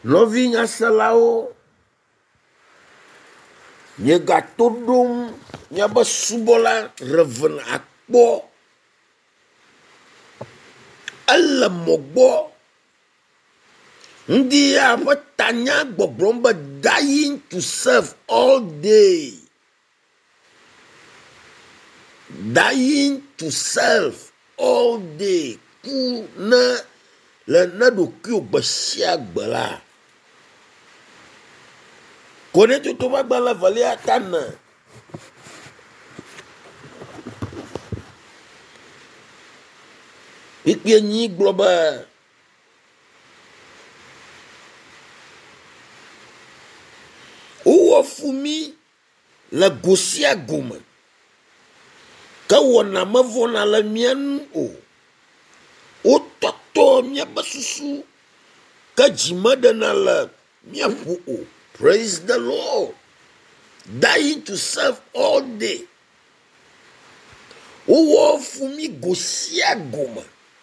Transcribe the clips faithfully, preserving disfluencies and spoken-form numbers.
Novinya selao nye gatodom nyaba subola reven akpo ala mogbo ndi apa tanya gbogbomba dying to serve all day, dying to serve all day ku na le na do ku gbesia gbela kone tu to ba gbala valia tana ikpe nyi globa uwo fumi la gosia goma ka wona mavona la mian o o toto mia basusu ka jimada na la mia fu o. Praise the Lord. Dying to serve all day. Uwo fumi gosia goma.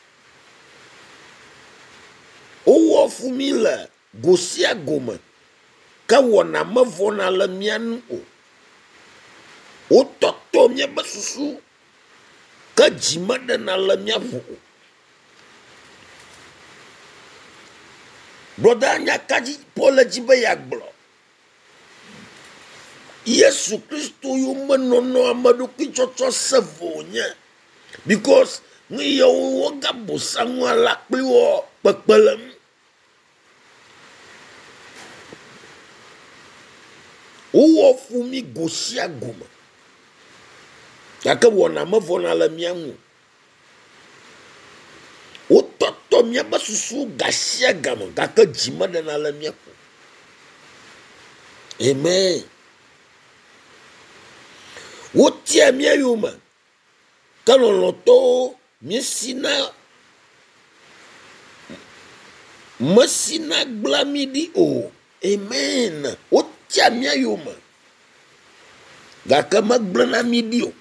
Uwo fumi la gosia goma. Ka wona mavona la mian o. O toto mia basusu ka jimada na la mia fu o. Broda nya kaji pola jibe yagblo. Yesu Kristo yu manono amadu kichocho sevonya. Because ni yo woga bosangwa lakli wo pekpelem. Uwo fumi gosia goma. Kaka wona mavona la miamu. O toto mia basusu gasia gama. Kaka jimada na la miaku. Amen. Wotia mia yuma kaloloto misina masina glamidi o. Amen. Wotia mia yuma gaka magblana midio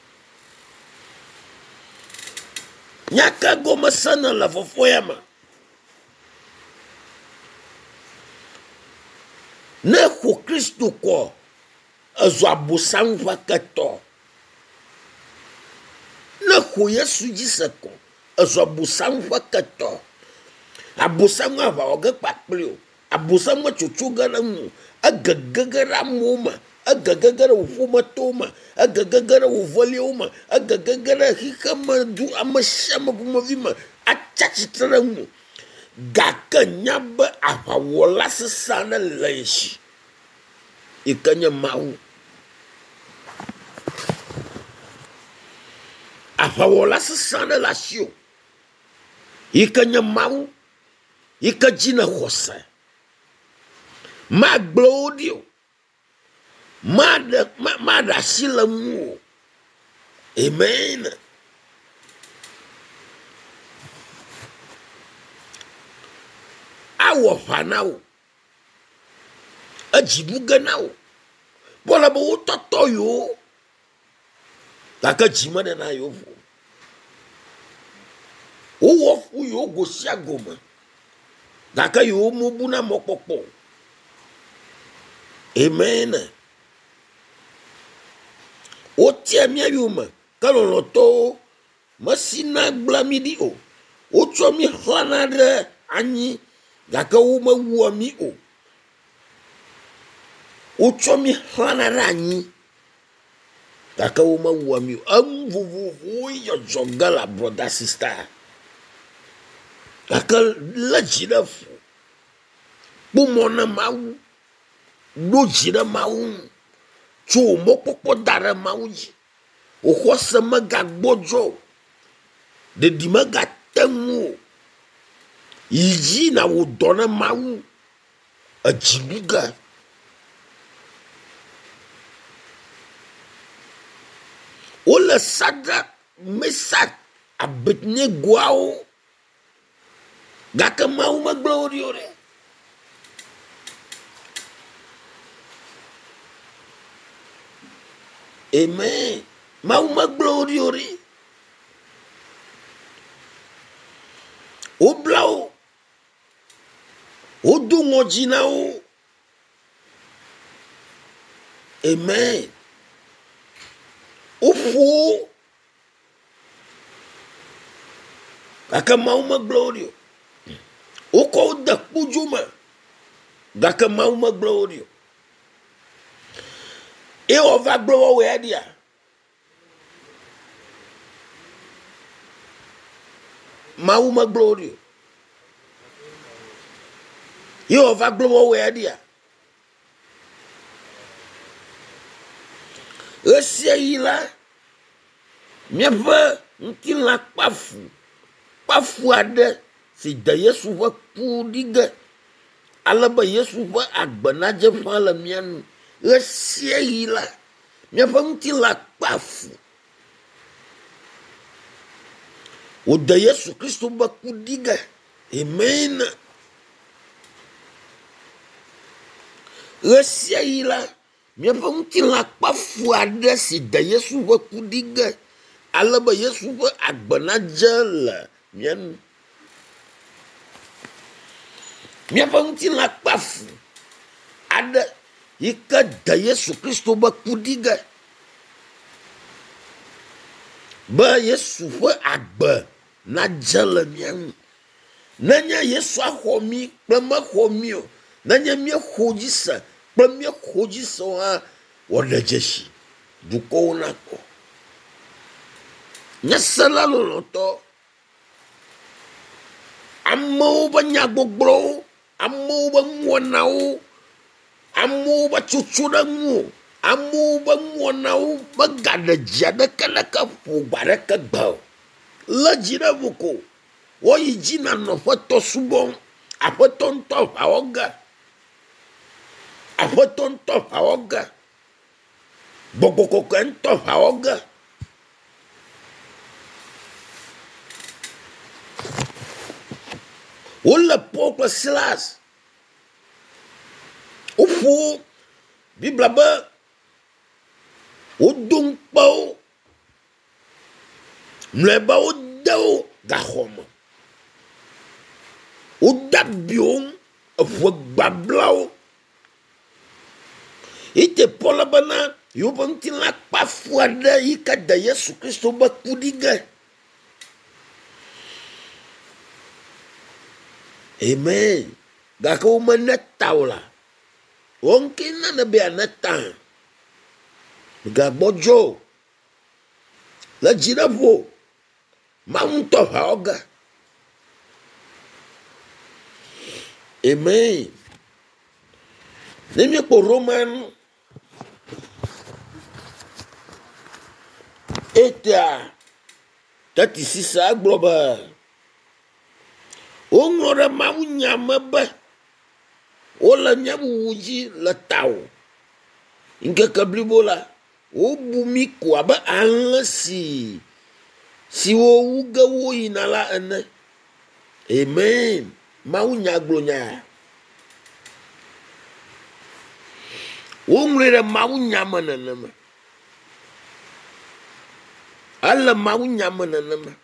nyaka goma sana la fofoyama ne ko Kristo ko azo abosam vakato na ko Yesu jisako azo abosam vakato abosam ava oga paplio abosam chuchuga na mu agagagara muma agagagara ufuma toma agagagara uvolioma agagagara hikama du amashama kumavima achachitara mu gaka nyaba ava wola sana leishi ikanya mau ava wola sana lasio ikanya mau ikajina hosa ma glodio Mada mada silamu. Amen. Awo fanao. Ajibuga nao. Bola bo toto yo. Kaka jimane na yo. Uwo fu yo gosia goma. Kaka yo mobuna mopopo. Amen. O tia mia yuma kaloloto masina glamidi o o chomi hanade anyi gaka uma wuami o o chomi hanade anyi gaka uma wuami o amvuvu yo jogala brother sister gaka lajira fu bumona mau lojira mau Cho mopopo dara mauji. Ohosa maga bojo. De dimaga temu. Iji na wudona mau. Ajibuga. Ola sada mesak. Abetne guao. Gaka mau magloriore. Amen. Mau magloriori. Oblau. Odo ngojina o. Amen. Ofu. Gaka mauma glorio. Oko da pujuma. Gaka mauma glorio. E ova glowo wedia. Mauma glorio. E ova glowo wedia. Esia ila. Miapa nkila pafu. Pafu ada si da Yesu va pudiga. Alaba Yesu va agbanaje fala mianu. Esia ila. Miapa nkila pafu. O da Yesu Kristo va pudiga. Amen. Esia ila. Miapa nkila pafu ada si da Yesu va pudiga. Alaba Yesu va agbanaje la. Mian miapa nkila pafu ada ika da Yesu Kristo ba kudiga ba Yesu fa agba na jala mian nanya Yesu ahomi plama homi o nanya mi hojisa plama hojisa wa wada jeshi duko nako nyasala loloto Amo ba nyagbogbo, amo ba mwanao, amo ba chuchudangu, amo ba mwanao, ba gada jada kalaka fu baraka bao. La jina vuko, wo jina no foto subon, apoton to haoga, apoton to haoga, bokoko kento haoga. Ola pouco Silas. O fu Bibla ba. O dum pau. Mleba o dao gahoma. O dabion o fu bablao. Ite pola bana yo bantin la pafuada ika da Yesu Kristo ba kudiga. Amen. Gaka uma netaula. Wongkina na be aneta. Ga bojo. La jiravo. Maunto haoga. Amen. Nemi po Roman. Eta. Tati sisa global. Ongora maunya maba. Ola nyabu uji la tau. Inga kablibola. O bumi kwa ba anlasi. Si wo uga wo inala ane. Amen. Maunya glonya. Ongre maunya mananama. Alla maunya mananama.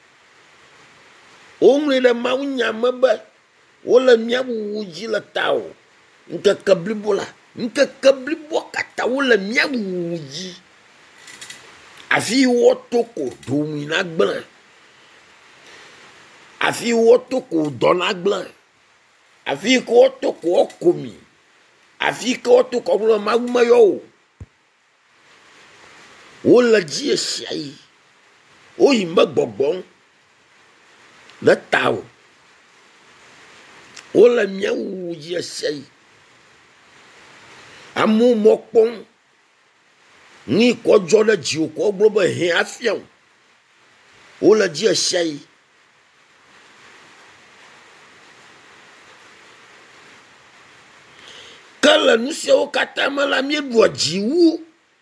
Ongle la maunya maba wala nyabu uji la tao nka kablibola nka kablibo kata wala nyabu uji afi wotoko domina gban afi wotoko dona gban afi ko wotoko okomi afi ko wotoko wala maguma yo wala ji shai o yimba gbogbon la tao ola miawu ya sei amu mokpon ni ko jona ji ko globo he afian ola ji sei kala nu se o katama la mi do jiwu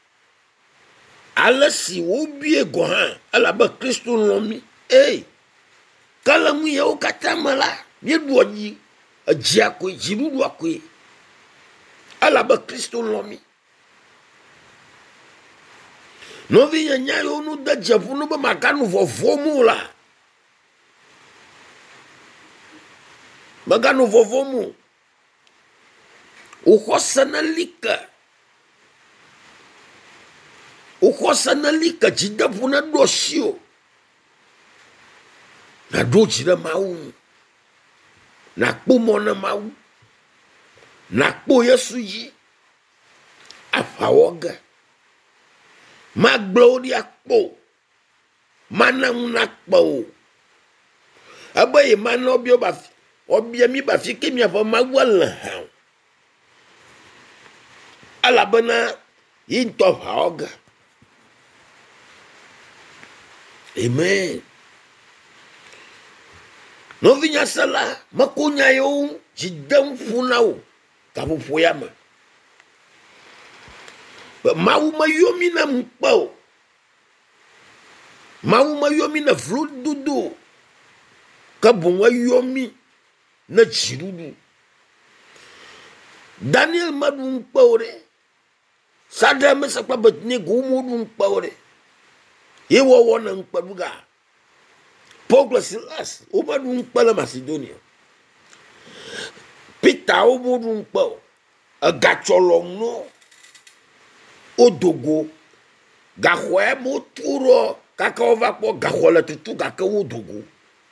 ala si wo bie go han ala ba Kristo lomi eh kala mu ya o katama la mi do ji ajia ko jiru do ko ala ba Kristo lomi no vi nya yo nu da jafu no ba makanu fofo mu la maganu fofo mu Ukhosana lika. Ukhosana lika jida puna dosio. Na do jida mau. Na kpo na mau. Na kpo Yesu yi. Afawoga. Ma gloria kpo. Mana una kpo. Abaye mana obio ba obia mi ba fi kemi afa magwala ha. Alabana into fawoga. Amen. No vinya sala makunya yo jidam funao tabu foyama. But mau mayomi na mpao. Mau mayomi na fruit dudu. Kabunwa yomi na chirudu. Daniel madu mpao re. Sadra mesa kwa batne gumudu mpao re. Yewa wana mpaduga. Paul Silas, umadu mpala Macedonia. Peter umudu mpao. Agacholong no. Odogo. Gahwe moturo. Kaka ova po gahola tutu kaka odogo.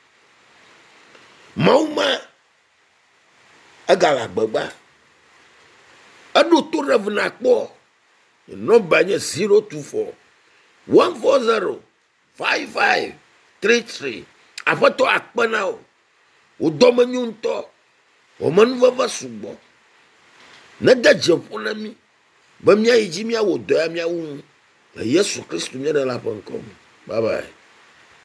Mauma. Agala baba. Ado to revna po. Number nye zero two four. one four zero five five three three. Apato akpanao. Udoma nyunto. Oman vava subo. Nada jefona mi. Bamia ijimia wodoya mia un. Yesu Kristu mia de la pankom. Bye bye.